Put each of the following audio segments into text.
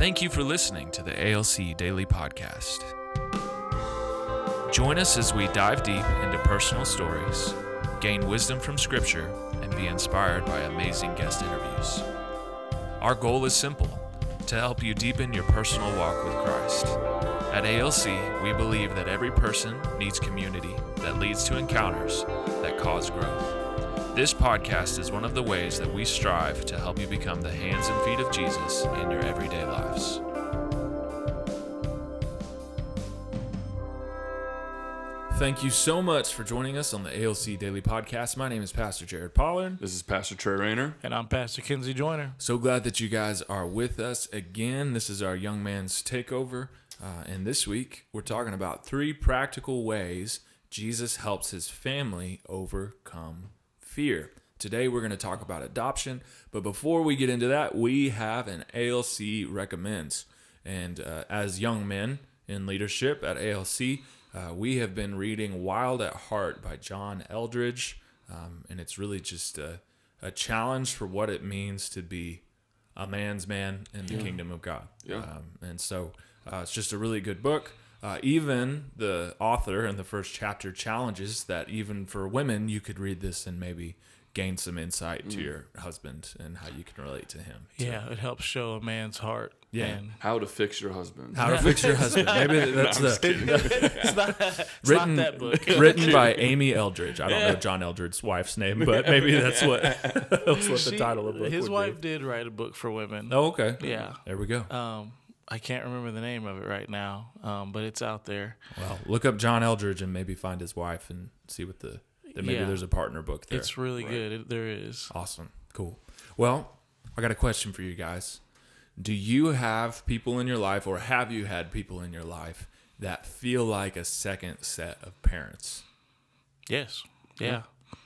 Thank you for listening to the ALC Daily Podcast. Join us as we dive deep into personal stories, gain wisdom from Scripture, and be inspired by amazing guest interviews. Our goal is simple, to help you deepen your personal walk with Christ. At ALC, we believe that every person needs community that leads to encounters that cause growth. This podcast is one of the ways that we strive to help you become the hands and feet of Jesus in your everyday lives. Thank you so much for joining us on the ALC Daily Podcast. My name is Pastor Jared Pollard. This is Pastor Trey Rayner. And I'm Pastor Kinsey Joyner. So glad that you guys are with us again. This is our Young Man's Takeover. And this week, we're talking about 3 practical ways Jesus helps his family overcome fear. Today, we're going to talk about adoption. But before we get into that, we have an ALC Recommends. And as young men in leadership at ALC, we have been reading Wild at Heart by John Eldredge, and it's really just a challenge for what it means to be a man's man in the kingdom of God. And so it's just a really good book. Even the author in the first chapter challenges that even for women, you could read this and maybe gain some insight to your husband and how you can relate to him. Yeah, it helps show a man's heart. Yeah. And How to fix your husband. How to fix your husband. Maybe that's it's not that book. Written by Amy Eldredge. I don't know John Eldredge's wife's name, but maybe that's what the title of the book His would wife be. did write a book for women. Oh, okay. Yeah. There we go. I can't remember the name of it right now, but it's out there. Well, look up John Eldredge and maybe find his wife and see what maybe there's a partner book there. It's really good. There is. Awesome. Cool. Well, I got a question for you guys. Do you have people in your life, or have you had people in your life that feel like a second set of parents? Yes. Yeah.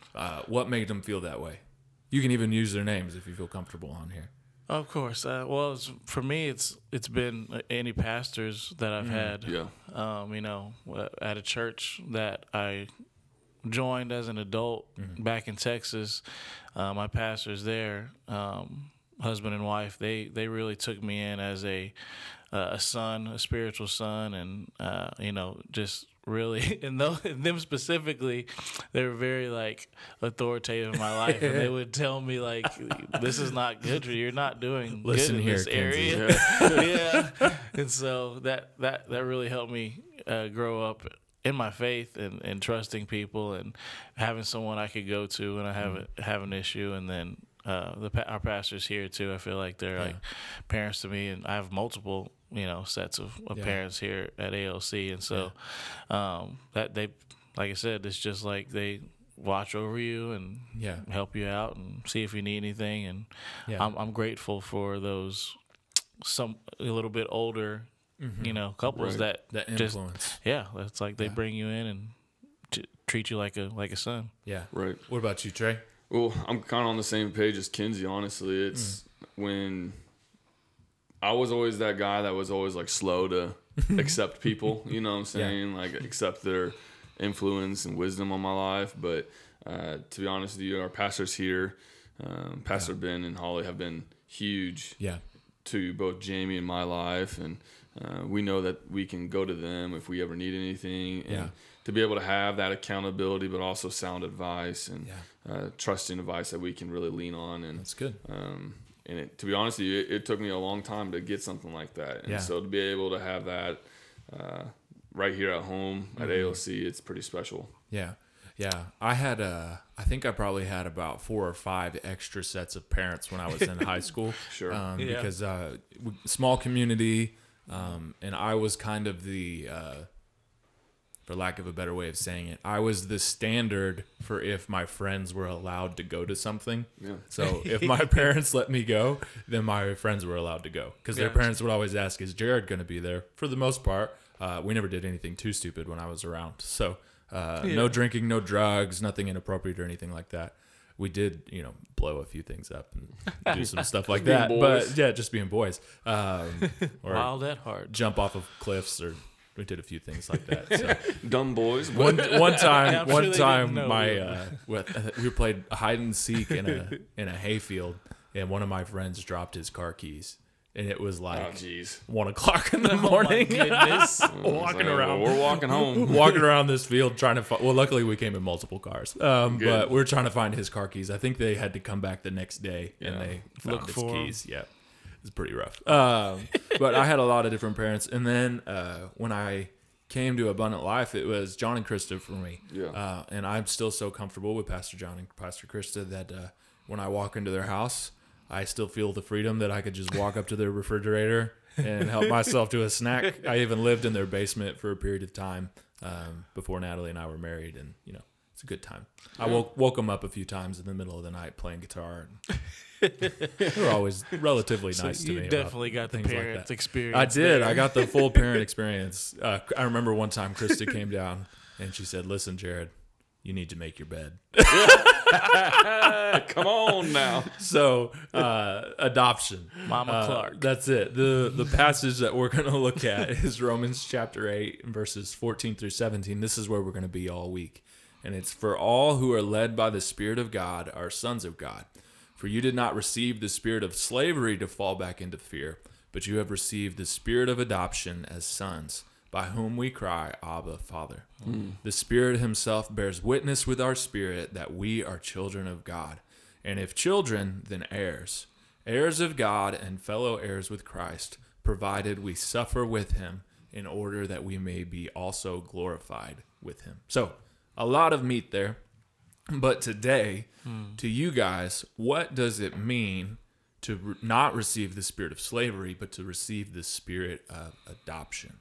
What made them feel that way? You can even use their names if you feel comfortable on here. Of course. For me, it's been any pastors that I've had. Yeah. At a church that I joined as an adult back in Texas, my pastors there, husband and wife, they really took me in as a son, a spiritual son, and just really, and them specifically, they were very like authoritative in my life, and they would tell me like, "This is not good for you. You're not doing good in this area." Yeah, and so that really helped me grow up in my faith and trusting people and having someone I could go to when I have an issue, and then. Our pastors here too. I feel like they're like parents to me, and I have multiple, sets of parents here at ALC, and so that they, like I said, it's just like they watch over you and help you out and see if you need anything, and I'm grateful for those a little bit older, couples that influence. It's like they bring you in and treat you like a son. Yeah, right. What about you, Trey? Well, I'm kind of on the same page as Kinsey, honestly. It's when I was always that guy that was always like slow to accept people, you know what I'm saying? Like accept their influence and wisdom on my life. But to be honest with you, our pastors here, Pastor Ben and Holly, have been huge to both Jamie and my life. And we know that we can go to them if we ever need anything. And to be able to have that accountability, but also sound advice and trusting advice that we can really lean on. And that's good. And to be honest with you, it took me a long time to get something like that. And so to be able to have that right here at home at ALC, it's pretty special. Yeah. Yeah. I had, I think I probably had about 4 or 5 extra sets of parents when I was in high school. Sure. Because small community, and I was kind of the, for lack of a better way of saying it, I was the standard for if my friends were allowed to go to something. Yeah. So if my parents let me go, then my friends were allowed to go. Because their parents would always ask, is Jared going to be there? For the most part, we never did anything too stupid when I was around. So no drinking, no drugs, nothing inappropriate or anything like that. We did, blow a few things up and do some stuff like that. But just being boys. Or Wild at heart. Jump off of cliffs or... We did a few things like that. So. Dumb boys. One time, we played hide and seek in a hayfield, and one of my friends dropped his car keys, and it was Oh, like jeez. 1 o'clock in the morning. goodness. Walking around. Well, we're walking home. Walking around this field trying to find. Well, luckily we came in multiple cars, but we're trying to find his car keys. I think they had to come back the next day and they found Look his for 'em. keys. Yeah, it's pretty rough. But I had a lot of different parents, and then when I came to Abundant Life, it was John and Krista for me. Yeah. And I'm still so comfortable with Pastor John and Pastor Krista that when I walk into their house, I still feel the freedom that I could just walk up to their refrigerator and help myself to a snack. I even lived in their basement for a period of time before Natalie and I were married, and it's a good time. I woke them up a few times in the middle of the night playing guitar. They were always relatively nice to you me. definitely got the things like parent that. experience. I did. there. I got the full parent experience. I remember one time Krista came down and she said, "Listen, Jared, you need to make your bed." Come on now. So adoption, Mama Clark. That's it. The passage that we're going to look at is Romans chapter 8, verses 14 through 17. This is where we're going to be all week. And it's, "For all who are led by the Spirit of God are sons of God. For you did not receive the spirit of slavery to fall back into fear, but you have received the spirit of adoption as sons, by whom we cry, Abba, Father." The Spirit himself bears witness with our spirit that we are children of God. And if children, then heirs, heirs of God and fellow heirs with Christ, provided we suffer with him, in order that we may be also glorified with him. So, a lot of meat there. But today, to you guys, what does it mean to not receive the spirit of slavery, but to receive the spirit of adoption?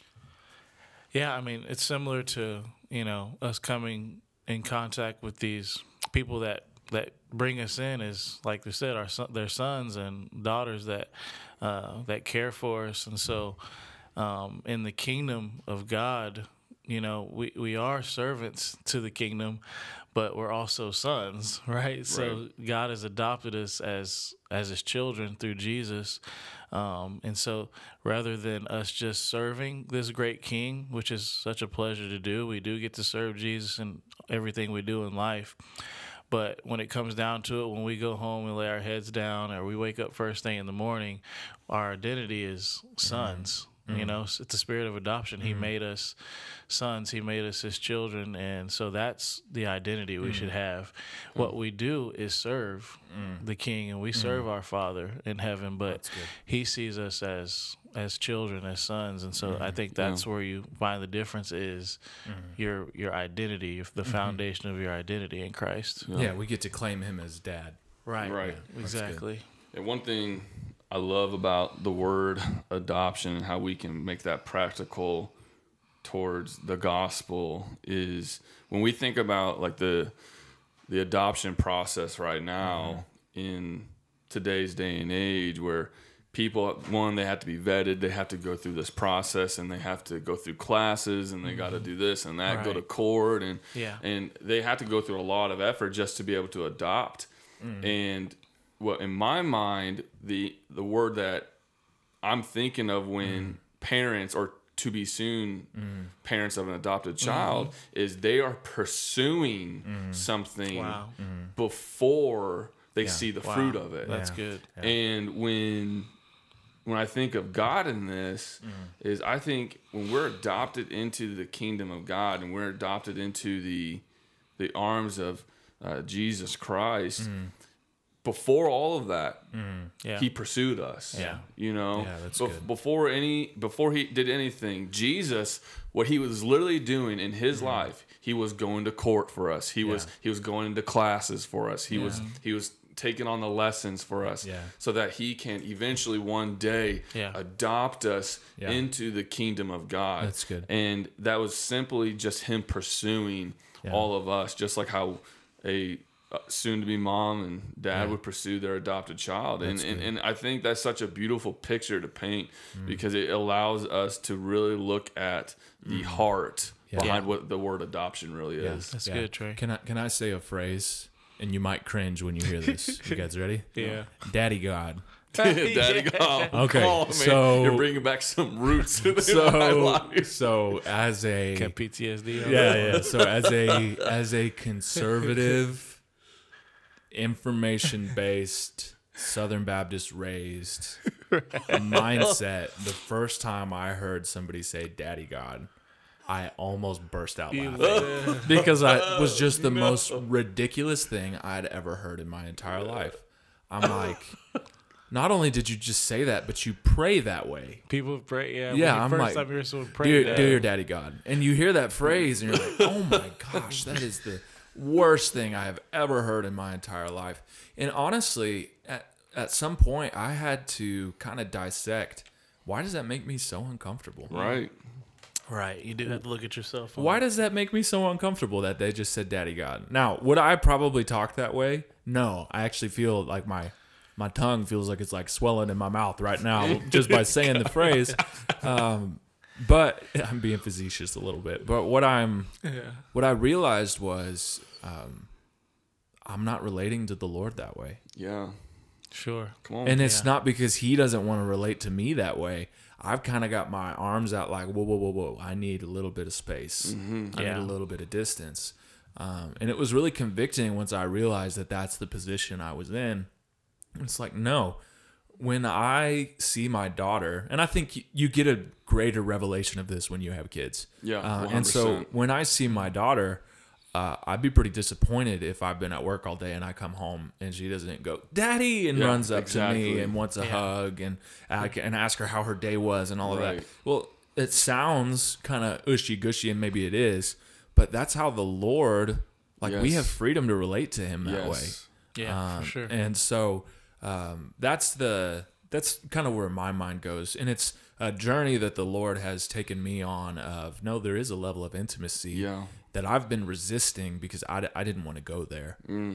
Yeah, I mean, it's similar to, us coming in contact with these people that bring us in, is, like they said, their sons and daughters that care for us. And so in the kingdom of God, we are servants to the kingdom, but we're also sons, right? So God has adopted us as his children through Jesus. And so rather than us just serving this great king, which is such a pleasure to do, we do get to serve Jesus in everything we do in life. But when it comes down to it, when we go home and lay our heads down, or we wake up first thing in the morning, our identity is sons. It's the spirit of adoption. He made us sons. He made us his children. And so that's the identity we should have. What we do is serve the king, and we serve our Father in heaven, but he sees us as children, as sons. And so I think that's where you find the difference is your identity, the foundation of your identity in Christ. Yeah, we get to claim him as dad. Right. Yeah, Exactly. And one thing I love about the word adoption and how we can make that practical towards the gospel is when we think about like the adoption process right now in today's day and age, where people, one, they have to be vetted, they have to go through this process, and they have to go through classes, and they got to do this and that, go to court, and they have to go through a lot of effort just to be able to adopt. And what, in my mind, the word that I'm thinking of when parents, or to be soon parents of an adopted child, is they are pursuing something before they see the fruit of it. That's good. And when I think of God in this, is I think when we're adopted into the kingdom of God, and we're adopted into the arms of Jesus Christ, before all of that, he pursued us. That's good. Before he did anything, Jesus, what he was literally doing in his life, he was going to court for us. He was going into classes for us. He was taking on the lessons for us, so that he can eventually one day adopt us into the kingdom of God. That's good. And that was simply just him pursuing all of us, just like how a soon-to-be mom and dad would pursue their adopted child. And I think that's such a beautiful picture to paint, because it allows us to really look at the heart behind what the word adoption really is. That's good, Trey. Can I say a phrase, and you might cringe when you hear this? You guys ready? Yeah. Daddy God. Daddy God. Okay, Oh, man. so you're bringing back some roots in my life. So as a Got PTSD on yeah. So as a conservative, information-based, Southern Baptist raised mindset, the first time I heard somebody say Daddy God, I almost burst out laughing because it was just the most ridiculous thing I'd ever heard in my entire life. I'm like, not only did you just say that, but you pray that way. People pray, yeah. Yeah, I'm first like, time you hear someone pray that. Dear Daddy God. And you hear that phrase and you're like, oh my gosh, that is the worst thing I have ever heard in my entire life. And honestly, at some point, I had to kind of dissect, why does that make me so uncomfortable? Right. Right. You do have to look at yourself. Why does that make me so uncomfortable that they just said Daddy God? Now, would I probably talk that way? No. I actually feel like my tongue feels like it's like swelling in my mouth right now just by saying the phrase. But I'm being facetious a little bit. But what I realized was I'm not relating to the Lord that way. Yeah. Sure. Come on. And it's not because he doesn't want to relate to me that way. I've kind of got my arms out like, whoa. I need a little bit of space. I need a little bit of distance. And it was really convicting once I realized that that's the position I was in. It's like, no, when I see my daughter, and I think you get a greater revelation of this when you have kids. Yeah, 100%. And so when I see my daughter, I'd be pretty disappointed if I've been at work all day and I come home and she doesn't go, Daddy, and runs up to me and wants a hug and ask her how her day was and all of that. Well, it sounds kind of ushy-gushy, and maybe it is, but that's how the Lord, we have freedom to relate to him that way. Yeah, for sure. And so that's kind of where my mind goes. And it's a journey that the Lord has taken me on of, no, there is a level of intimacy that I've been resisting because I didn't want to go there.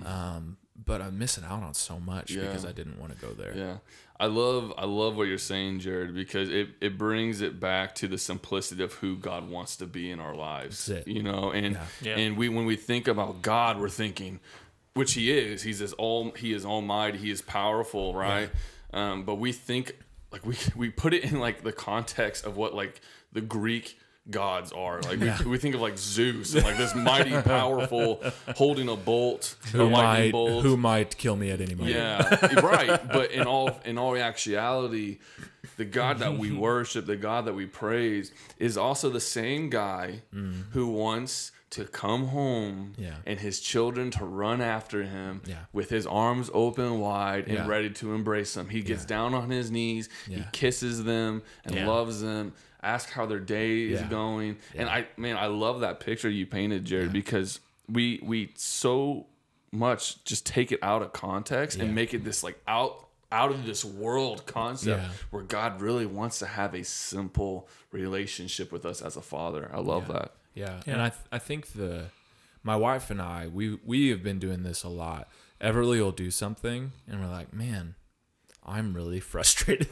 But I'm missing out on so much because I didn't want to go there. Yeah. I love what you're saying, Jared, because it brings it back to the simplicity of who God wants to be in our lives. That's it. You know, and when we think about God, we're thinking, which he is, he is almighty, he is powerful, right? But we think we put it in like the context of what like the Greek gods are. Like we think of like Zeus and like this mighty powerful holding a bolt, lightning bolt, who might kill me at any moment. Yeah, right. But in all actuality, the God that we worship, the God that we praise, is also the same guy who wants to come home and his children to run after him with his arms open wide and ready to embrace them. He gets down on his knees, he kisses them and loves them, asks how their day is going. And I love that picture you painted, Jared, because we so much just take it out of context and make it this like out of this world concept where God really wants to have a simple relationship with us as a father. I love that. Yeah. And I think my wife and I, we have been doing this a lot. Everly will do something and we're like, man, I'm really frustrated.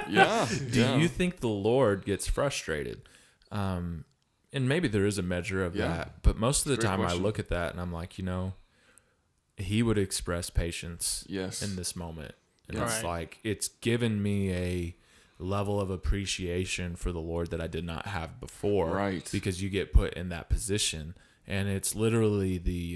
Do you think the Lord gets frustrated? And maybe there is a measure of that, but most of the time I look at that and I'm like, he would express patience in this moment. And it's like, it's given me a level of appreciation for the Lord that I did not have before. Right. Because you get put in that position. And it's literally the,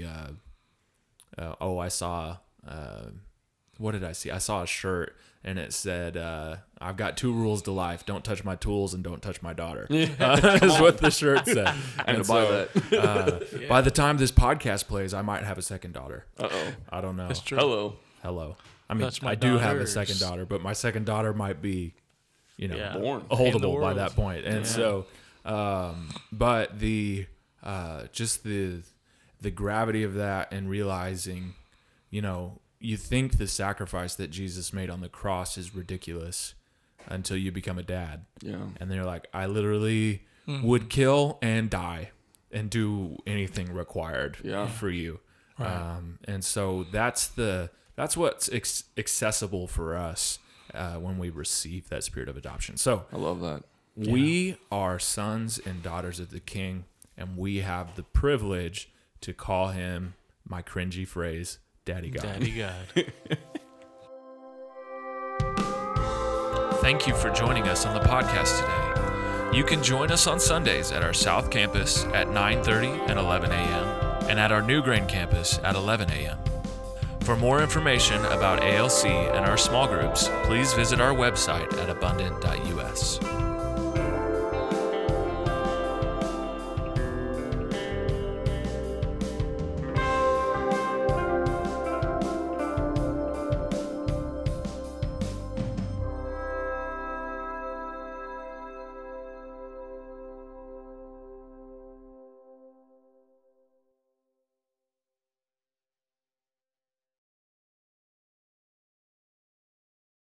I saw, what did I see? I saw a shirt and it said, I've got 2 rules to life. Don't touch my tools and don't touch my daughter. Is what the shirt said. And buy that. By the time this podcast plays, I might have a second daughter. Uh-oh. I don't know. That's true. Hello. I mean, I do have a second daughter, but my second daughter might be, born holdable by that point. And so, but the just the gravity of that and realizing, you think the sacrifice that Jesus made on the cross is ridiculous until you become a dad. Yeah. And they're like, I literally would kill and die and do anything required for you. Right. And so that's what's accessible for us when we receive that spirit of adoption. So I love that. We are sons and daughters of the King, and we have the privilege to call him, my cringy phrase, Daddy God. Daddy God. Thank you for joining us on the podcast today. You can join us on Sundays at our South Campus at 9:30 and 11 a.m. and at our New Grain Campus at 11 a.m. For more information about ALC and our small groups, please visit our website at abundant.us.